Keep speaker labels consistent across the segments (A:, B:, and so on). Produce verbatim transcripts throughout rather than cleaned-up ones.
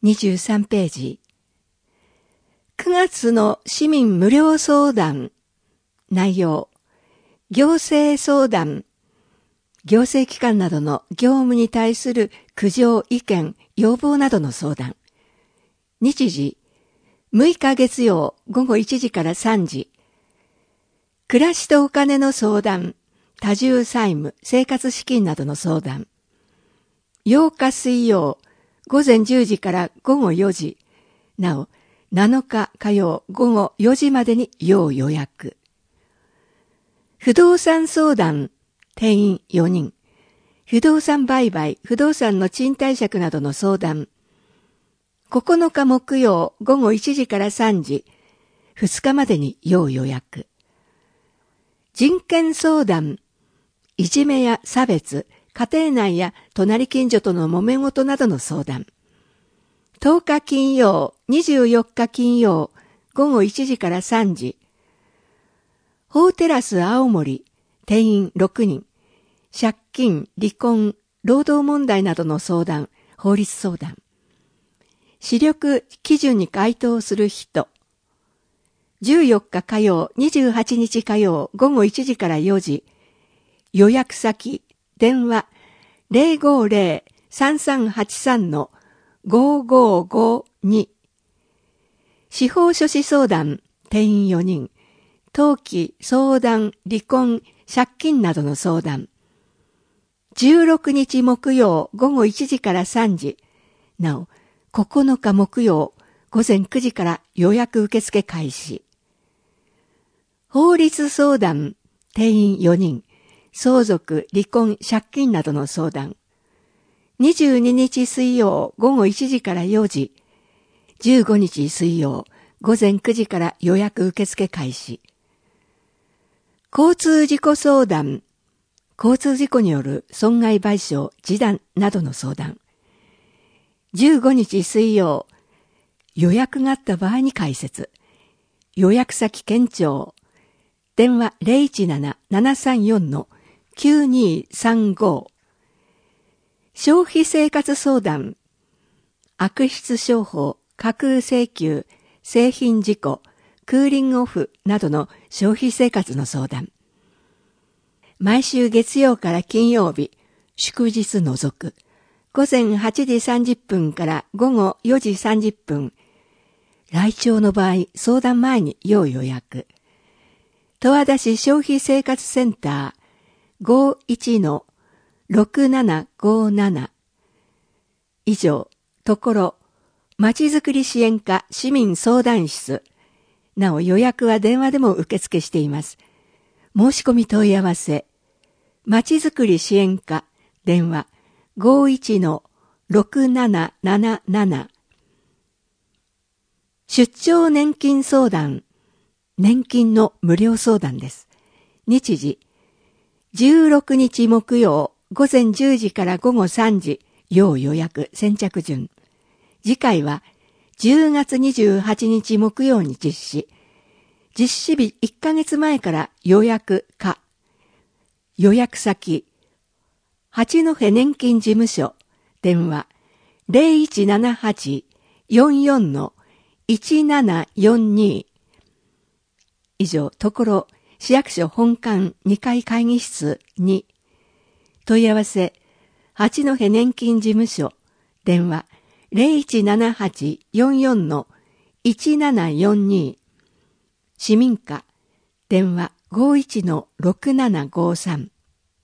A: にじゅうさんページ。くがつの市民無料相談。内容。行政相談。行政機関などの業務に対する苦情、意見、要望などの相談。日時。むいか月曜午後いちじからさんじ。暮らしとお金の相談。多重債務、生活資金などの相談。ようか水曜午前じゅうじから午後よじ。なお、なのか火曜午後よじまでに要予約。不動産相談、定員よにん。不動産売買、不動産の賃貸借などの相談。ここのか木曜午後いちじからさんじ。ふつかまでに要予約。人権相談、いじめや差別、家庭内や隣近所との揉め事などの相談。とおか金曜、にじゅうよっか金曜、午後いちじからさんじ。法テラス青森、定員ろくにん。借金、離婚、労働問題などの相談、法律相談。視力基準に該当する人。じゅうよっか火曜、にじゅうはちにち火曜、午後いちじからよじ。予約先、電話、ゼロごゼロ さんさんはちさん ごーごーごーに。司法書士相談、定員よにん。登記、相談、離婚、借金などの相談。じゅうろくにち木曜午後いちじからさんじ。なお、ここのか木曜午前くじから予約受付開始。法律相談、定員よにん。相続、離婚、借金などの相談。にじゅうににち水曜午後いちじからよじ。じゅうごにち水曜午前くじから予約受付開始。交通事故相談、交通事故による損害賠償、示談などの相談。じゅうごにち水曜、予約があった場合に開設。予約先県庁。電話 ゼロいちなな ななさんよん きゅうにさんご。消費生活相談。悪質商法、架空請求、製品事故、クーリングオフなどの消費生活の相談。毎週月曜から金曜日、祝日除く。午前はちじさんじゅっぷんから午後よじさんじゅっぷん。来庁の場合、相談前に要予約。十和田市消費生活センター ごーいちのろくななごーなな。以上、ところ、まちづくり支援課市民相談室。なお予約は電話でも受付しています。申し込み問い合わせ。まちづくり支援課電話 ごーいちのろくなななななな。出張年金相談。年金の無料相談です。日時。じゅうろくにち木曜午前じゅうじから午後さんじ。要予約先着順。次回はじゅうがつにじゅうはちにち木曜に実施。実施日いっかげつまえから予約可。予約先。八戸年金事務所。電話 ゼロいちななはち よんよん いちななよんに。以上、ところ、市役所本館にかい会議室に。問い合わせ、八戸年金事務所。電話ゼロいちななはち よんよん いちななよんに。市民課。電話ごーいちのろくななごーさん。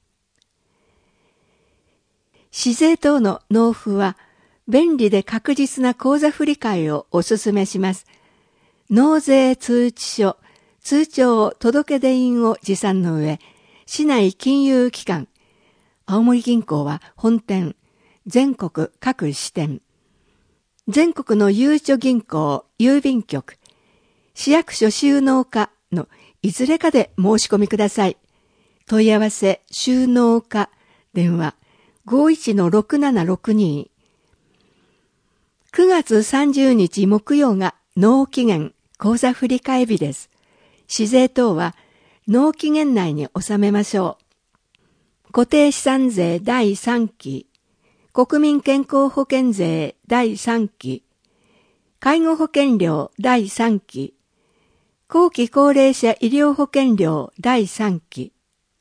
A: 市税等の納付は、便利で確実な口座振替をお勧めします。納税通知書、通帳届出印を持参の上、市内金融機関、青森銀行は本店、全国各支店、全国のゆうちょ銀行、郵便局、市役所収納課のいずれかで申し込みください。問い合わせ、収納課、電話ごーいちのろくななろくに。くがつさんじゅうにち木曜が納期限口座振替日です。市税等は納期限内に納めましょう。固定資産税だいさんき、国民健康保険税だいさんき、 介護保険料だいさんき、後期高齢者医療保険料だいさんき。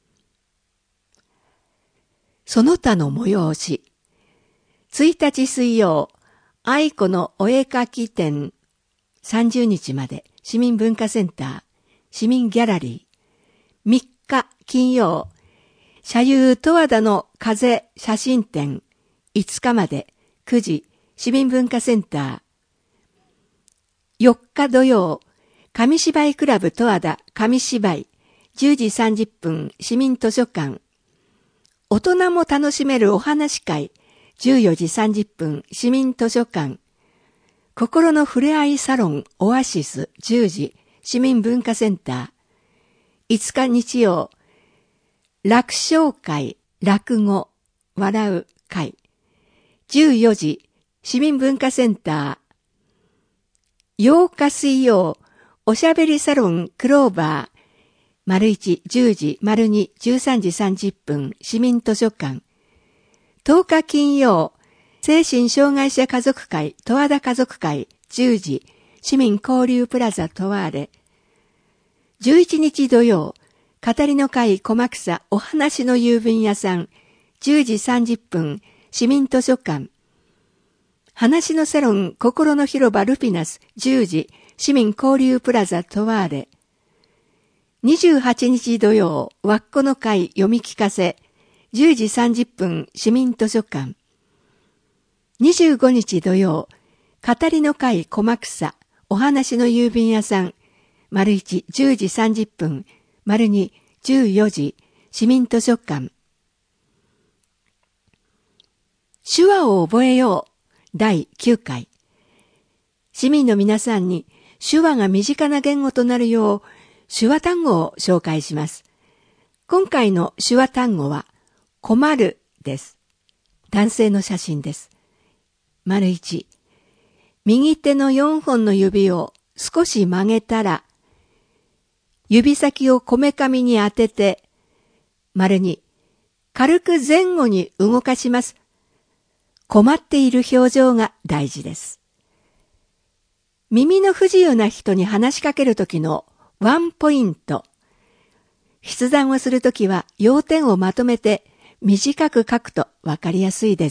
A: その他の催し。ついたち水曜、愛子のお絵かき展、さんじゅうにちまで市民文化センター、市民ギャラリー。みっか金曜、社友十和田の風写真展、いつかまでくじ市民文化センター。よっか土曜、紙芝居クラブ十和田紙芝居、じゅうじさんじゅっぷん市民図書館。大人も楽しめるお話会、じゅうよじさんじゅっぷん市民図書館。心のふれあいサロンオアシスじゅうじ市民文化センター。いつか日曜、楽勝会落語笑う会。じゅうよじ市民文化センター。ようか水曜、おしゃべりサロンクローバー。丸いち、じゅうじ、丸に、じゅうさんじさんじゅっぷん、市民図書館。とおか金曜、精神障害者家族会、十和田家族会、じゅうじ、市民交流プラザとわれ。じゅういちにち土曜、語りの会小草お話の郵便屋さん、じゅうじさんじゅっぷん、市民図書館。話のサロン心の広場ルピナス、じゅうじ、市民交流プラザとわれ。にじゅうはちにち土曜、わっこの会読み聞かせ、じゅうじさんじゅっぷん市民図書館。にじゅうごにち土曜、語りの会小草、お話の郵便屋さん、丸いち、じゅうじさんじゅっぷん、丸に、じゅうよじ、市民図書館。手話を覚えよう、だいきゅうかい。市民の皆さんに手話が身近な言語となるよう、手話単語を紹介します。今回の手話単語は、困るです。男性の写真です。丸いち、右手のよんほんの指を少し曲げたら、指先をこめかみに当てて、丸に、軽く前後に動かします。困っている表情が大事です。耳の不自由な人に話しかけるときのワンポイント。筆談をするときは要点をまとめて短く書くとわかりやすいです。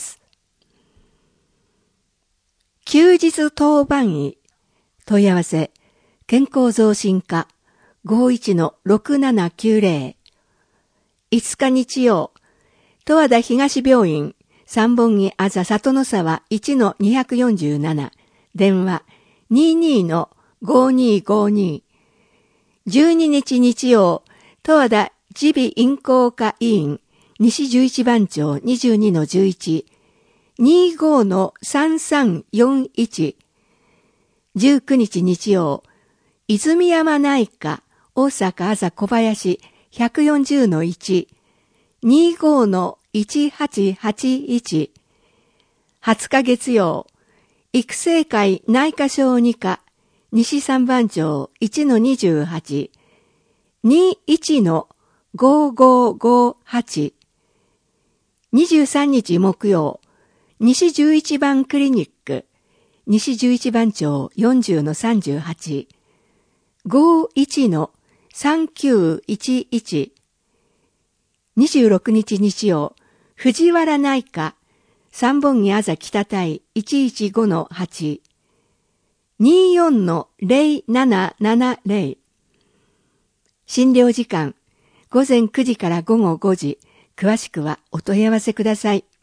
A: 休日当番医。問い合わせ、健康増進課 ごいちのろくななきゅうぜろ。いつか日曜、十和田東病院三本木あざ里の沢 いちのによんなな。電話 にじゅうにのごにごに。じゅうににち日曜、十和田耳鼻咽喉科医院西じゅういちばん町 にじゅうにのじゅういち。にじゅうごのさんさんよんいち。じゅうくにち日曜、泉山内科大阪あざ小林ひゃくよんじゅうのいち。にじゅうごのいちはちはちいち。はつか月曜、育成会内科小児科西三番町 いちのにじゅうはち。にじゅういちのごごごはち。にじゅうさんにち木曜、西じゅういちばんクリニック西じゅういちばん町 よんじゅうのさんじゅうはち。ごいちのさんきゅういちいち。にじゅうろくにち日曜、藤原内科三本木あざ北台 いちいちごのはち。にじゅうよんのぜろななななぜろ。診療時間、午前くじから午後ごじ。詳しくはお問い合わせください。